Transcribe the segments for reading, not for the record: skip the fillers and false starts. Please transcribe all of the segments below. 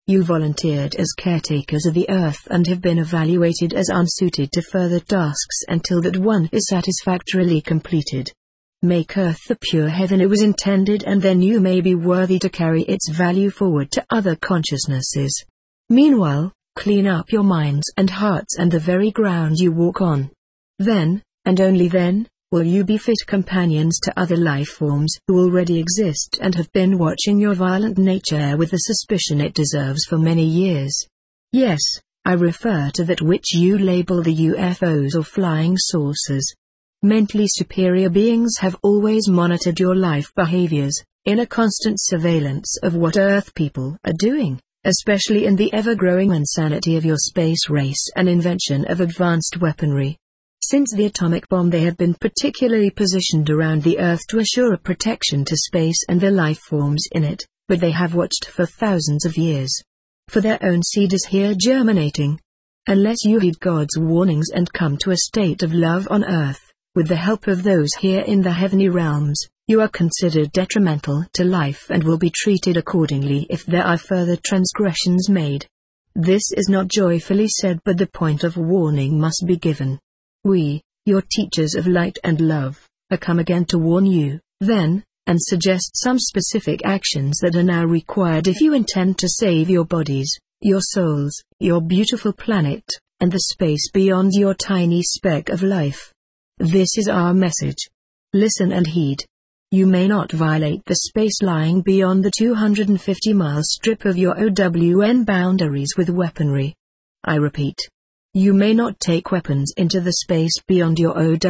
You volunteered as caretakers of the earth and have been evaluated as unsuited to further tasks until that one is satisfactorily completed. Make earth the pure heaven it was intended, and then you may be worthy to carry its value forward to other consciousnesses. Meanwhile, clean up your minds and hearts and the very ground you walk on. Then, and only then, will you be fit companions to other life forms who already exist and have been watching your violent nature with the suspicion it deserves for many years. Yes, I refer to that which you label the UFOs or flying saucers. Mentally superior beings have always monitored your life behaviors, in a constant surveillance of what Earth people are doing, especially in the ever-growing insanity of your space race and invention of advanced weaponry. Since the atomic bomb, they have been particularly positioned around the Earth to assure a protection to space and the life forms in it, but they have watched for thousands of years. For their own seed is here germinating. Unless you heed God's warnings and come to a state of love on Earth, with the help of those here in the heavenly realms, you are considered detrimental to life and will be treated accordingly if there are further transgressions made. This is not joyfully said, but the point of warning must be given. We, your teachers of light and love, are come again to warn you, then, and suggest some specific actions that are now required if you intend to save your bodies, your souls, your beautiful planet, and the space beyond your tiny speck of life. This is our message. Listen and heed. You may not violate the space lying beyond the 250-mile strip of your OWN boundaries with weaponry. I repeat. You may not take weapons into the space beyond your OWN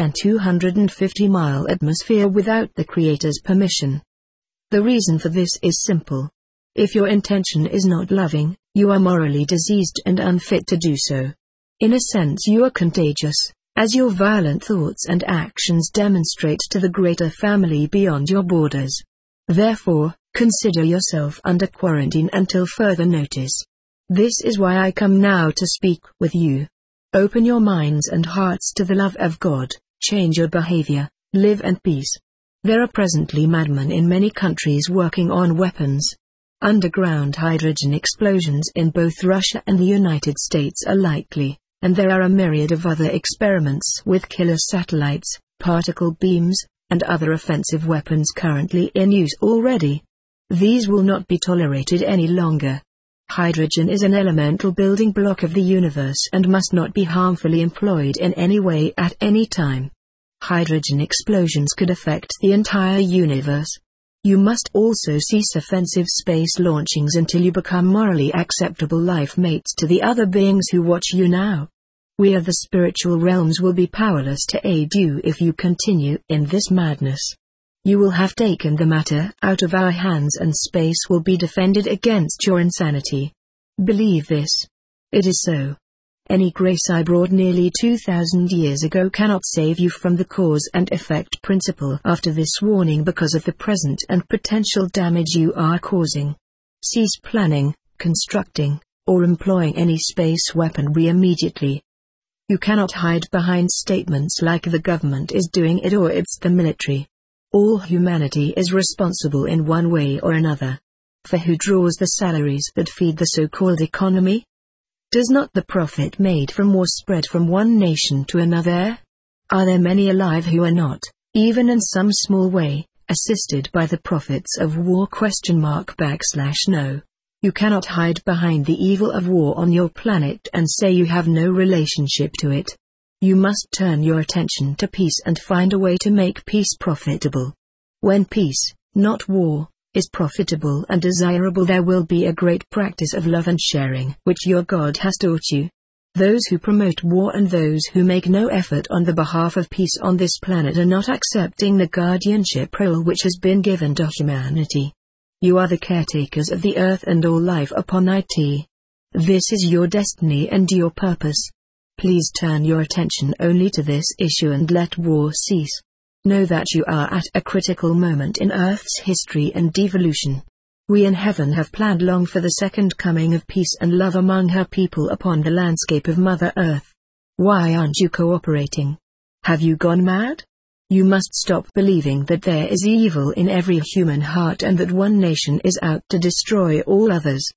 250-mile atmosphere without the Creator's permission. The reason for this is simple. If your intention is not loving, you are morally diseased and unfit to do so. In a sense, you are contagious, as your violent thoughts and actions demonstrate to the greater family beyond your borders. Therefore, consider yourself under quarantine until further notice. This is why I come now to speak with you. Open your minds and hearts to the love of God, change your behavior, live in peace. There are presently madmen in many countries working on weapons. Underground hydrogen explosions in both Russia and the United States are likely, and there are a myriad of other experiments with killer satellites, particle beams, and other offensive weapons currently in use already. These will not be tolerated any longer. Hydrogen is an elemental building block of the universe and must not be harmfully employed in any way at any time. Hydrogen explosions could affect the entire universe. You must also cease offensive space launchings until you become morally acceptable life mates to the other beings who watch you now. We of the spiritual realms will be powerless to aid you if you continue in this madness. You will have taken the matter out of our hands, and space will be defended against your insanity. Believe this. It is so. Any grace I brought nearly 2,000 years ago cannot save you from the cause and effect principle after this warning because of the present and potential damage you are causing. Cease planning, constructing, or employing any space weaponry immediately. You cannot hide behind statements like the government is doing it or it's the military. All humanity is responsible in one way or another. For who draws the salaries that feed the so-called economy? Does not the profit made from war spread from one nation to another? Are there many alive who are not, even in some small way, assisted by the profits of war? No. You cannot hide behind the evil of war on your planet and say you have no relationship to it. You must turn your attention to peace and find a way to make peace profitable. When peace, not war, is profitable and desirable, there will be a great practice of love and sharing which your God has taught you. Those who promote war and those who make no effort on the behalf of peace on this planet are not accepting the guardianship role which has been given to humanity. You are the caretakers of the earth and all life upon it. This is your destiny and your purpose. Please turn your attention only to this issue and let war cease. Know that you are at a critical moment in Earth's history and devolution. We in heaven have planned long for the second coming of peace and love among her people upon the landscape of Mother Earth. Why aren't you cooperating? Have you gone mad? You must stop believing that there is evil in every human heart and that one nation is out to destroy all others.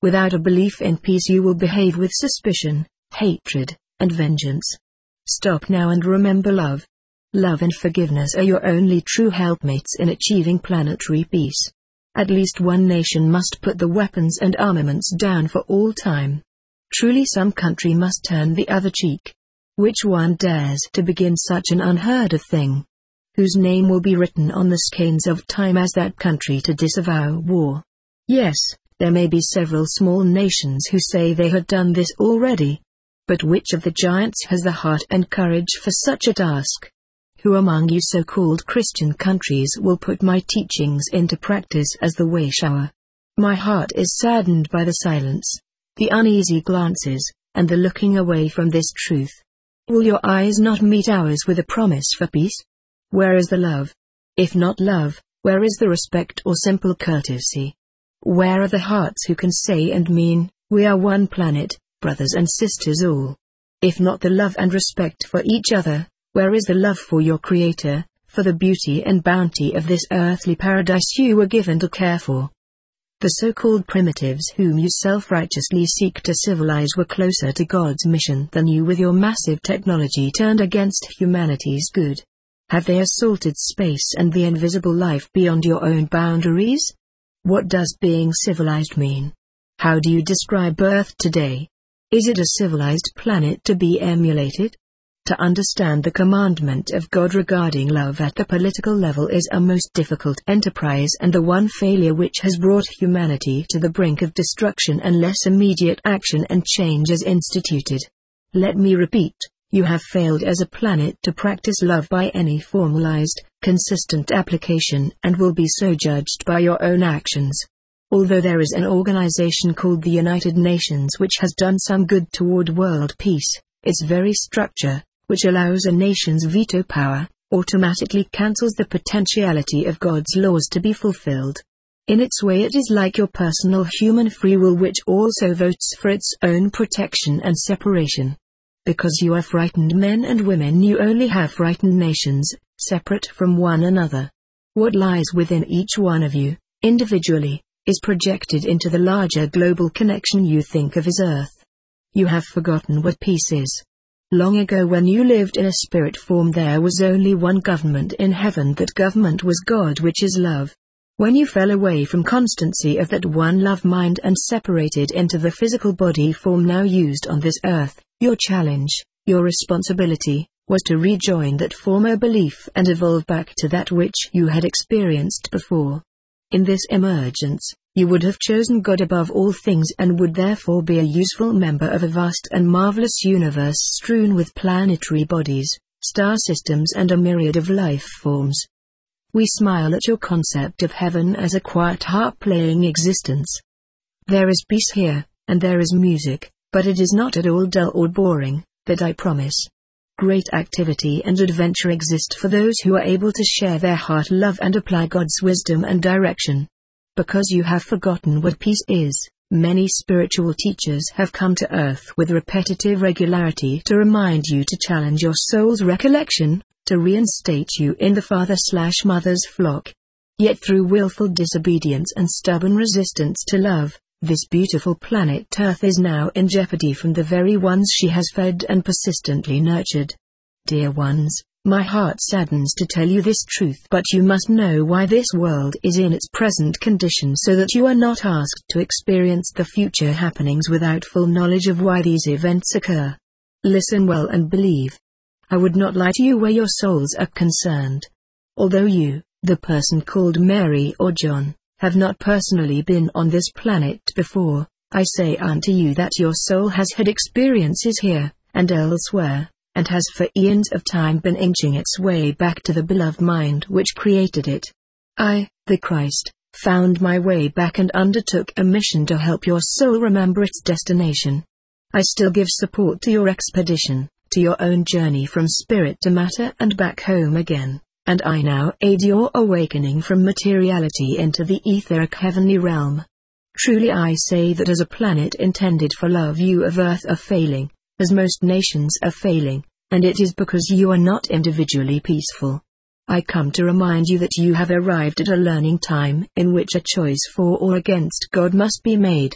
Without a belief in peace you will behave with suspicion, hatred, and vengeance. Stop now and remember love. Love and forgiveness are your only true helpmates in achieving planetary peace. At least one nation must put the weapons and armaments down for all time. Truly some country must turn the other cheek. Which one dares to begin such an unheard of thing? Whose name will be written on the skeins of time as that country to disavow war? Yes, there may be several small nations who say they had done this already. But which of the giants has the heart and courage for such a task? Who among you so-called Christian countries will put my teachings into practice as the way shower? My heart is saddened by the silence, the uneasy glances, and the looking away from this truth. Will your eyes not meet ours with a promise for peace? Where is the love? If not love, where is the respect or simple courtesy? Where are the hearts who can say and mean, we are one planet, brothers and sisters all? If not the love and respect for each other, where is the love for your Creator, for the beauty and bounty of this earthly paradise you were given to care for? The so-called primitives whom you self-righteously seek to civilize were closer to God's mission than you with your massive technology turned against humanity's good. Have they assaulted space and the invisible life beyond your own boundaries? What does being civilized mean? How do you describe Earth today? Is it a civilized planet to be emulated? To understand the commandment of God regarding love at the political level is a most difficult enterprise and the one failure which has brought humanity to the brink of destruction unless immediate action and change is instituted. Let me repeat, you have failed as a planet to practice love by any formalized, consistent application and will be so judged by your own actions. Although there is an organization called the United Nations which has done some good toward world peace, its very structure, which allows a nation's veto power, automatically cancels the potentiality of God's laws to be fulfilled. In its way it is like your personal human free will which also votes for its own protection and separation. Because you are frightened men and women you only have frightened nations, separate from one another. What lies within each one of you, individually, is projected into the larger global connection you think of as Earth. You have forgotten what peace is. Long ago when you lived in a spirit form there was only one government in heaven. That government was God, which is love. When you fell away from constancy of that one love mind and separated into the physical body form now used on this earth, your challenge, your responsibility, was to rejoin that former belief and evolve back to that which you had experienced before. In this emergence, you would have chosen God above all things and would therefore be a useful member of a vast and marvelous universe strewn with planetary bodies, star systems and a myriad of life forms. We smile at your concept of heaven as a quiet harp-playing existence. There is peace here, and there is music, but it is not at all dull or boring, that I promise. Great activity and adventure exist for those who are able to share their heart love and apply God's wisdom and direction. Because you have forgotten what peace is, many spiritual teachers have come to earth with repetitive regularity to remind you to challenge your soul's recollection, to reinstate you in the father/mother's flock. Yet through willful disobedience and stubborn resistance to love, this beautiful planet Earth is now in jeopardy from the very ones she has fed and persistently nurtured. Dear ones, my heart saddens to tell you this truth, but you must know why this world is in its present condition so that you are not asked to experience the future happenings without full knowledge of why these events occur. Listen well and believe. I would not lie to you where your souls are concerned. Although you, the person called Mary or John, have not personally been on this planet before, I say unto you that your soul has had experiences here, and elsewhere, and has for eons of time been inching its way back to the beloved mind which created it. I, the Christ, found my way back and undertook a mission to help your soul remember its destination. I still give support to your expedition, to your own journey from spirit to matter and back home again, and I now aid your awakening from materiality into the etheric heavenly realm. Truly I say that as a planet intended for love you of Earth are failing, as most nations are failing, and it is because you are not individually peaceful. I come to remind you that you have arrived at a learning time in which a choice for or against God must be made.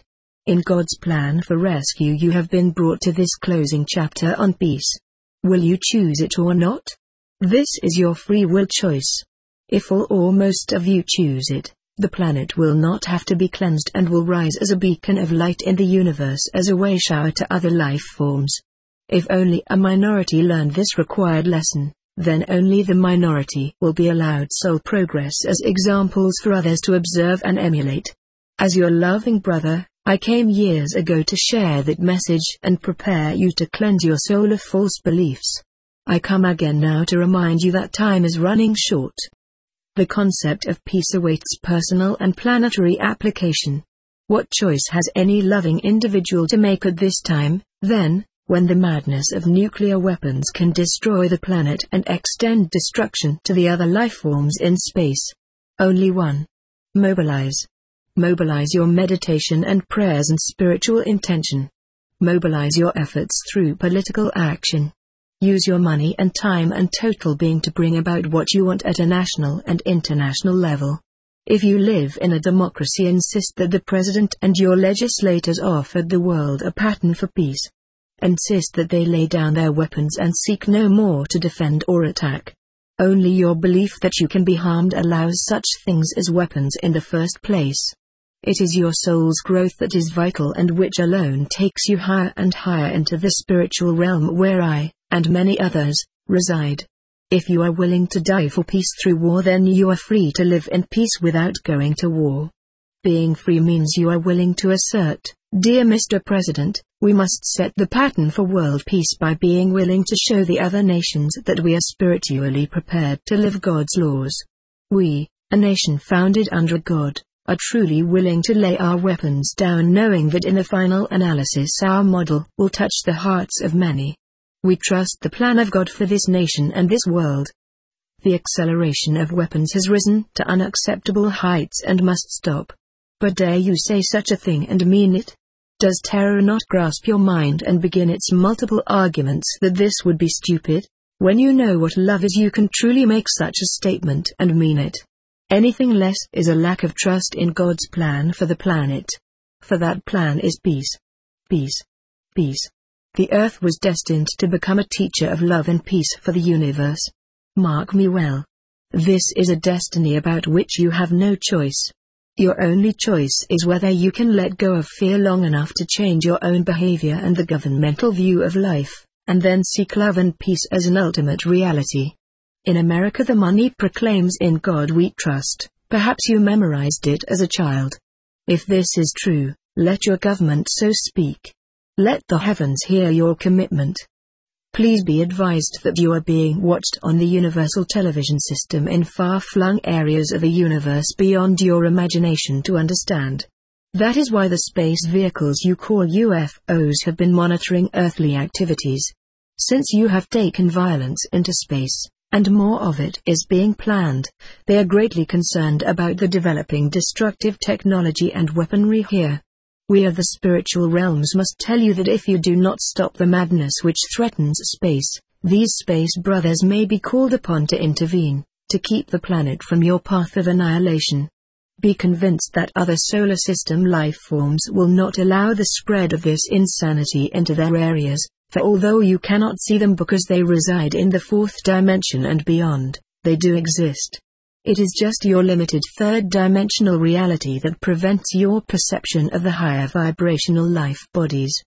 In God's plan for rescue, you have been brought to this closing chapter on peace. Will you choose it or not? This is your free will choice. If all or most of you choose it, the planet will not have to be cleansed and will rise as a beacon of light in the universe as a way shower to other life forms. If only a minority learn this required lesson, then only the minority will be allowed soul progress as examples for others to observe and emulate. As your loving brother, I came years ago to share that message and prepare you to cleanse your soul of false beliefs. I come again now to remind you that time is running short. The concept of peace awaits personal and planetary application. What choice has any loving individual to make at this time, then, when the madness of nuclear weapons can destroy the planet and extend destruction to the other life forms in space? Only one. Mobilize. Mobilize your meditation and prayers and spiritual intention. Mobilize your efforts through political action. Use your money and time and total being to bring about what you want at a national and international level. If you live in a democracy, insist that the president and your legislators offered the world a pattern for peace. Insist that they lay down their weapons and seek no more to defend or attack. Only your belief that you can be harmed allows such things as weapons in the first place. It is your soul's growth that is vital and which alone takes you higher and higher into the spiritual realm where I, and many others, reside. If you are willing to die for peace through war, then you are free to live in peace without going to war. Being free means you are willing to assert, "Dear Mr. President, we must set the pattern for world peace by being willing to show the other nations that we are spiritually prepared to live God's laws. We, a nation founded under God, are truly willing to lay our weapons down, knowing that in the final analysis our model will touch the hearts of many. We trust the plan of God for this nation and this world. The acceleration of weapons has risen to unacceptable heights and must stop. But dare you say such a thing and mean it? Does terror not grasp your mind and begin its multiple arguments that this would be stupid? When you know what love is, you can truly make such a statement and mean it. Anything less is a lack of trust in God's plan for the planet. For that plan is peace. Peace. Peace. The earth was destined to become a teacher of love and peace for the universe. Mark me well. This is a destiny about which you have no choice. Your only choice is whether you can let go of fear long enough to change your own behavior and the governmental view of life, and then seek love and peace as an ultimate reality. In America the money proclaims "In God we trust." Perhaps you memorized it as a child. If this is true, let your government so speak. Let the heavens hear your commitment. Please be advised that you are being watched on the universal television system in far-flung areas of a universe beyond your imagination to understand. That is why the space vehicles you call UFOs have been monitoring earthly activities. Since you have taken violence into space, and more of it is being planned, they are greatly concerned about the developing destructive technology and weaponry here. We of the spiritual realms must tell you that if you do not stop the madness which threatens space, these space brothers may be called upon to intervene, to keep the planet from your path of annihilation. Be convinced that other solar system life forms will not allow the spread of this insanity into their areas, for although you cannot see them because they reside in the fourth dimension and beyond, they do exist. It is just your limited third-dimensional reality that prevents your perception of the higher vibrational life bodies.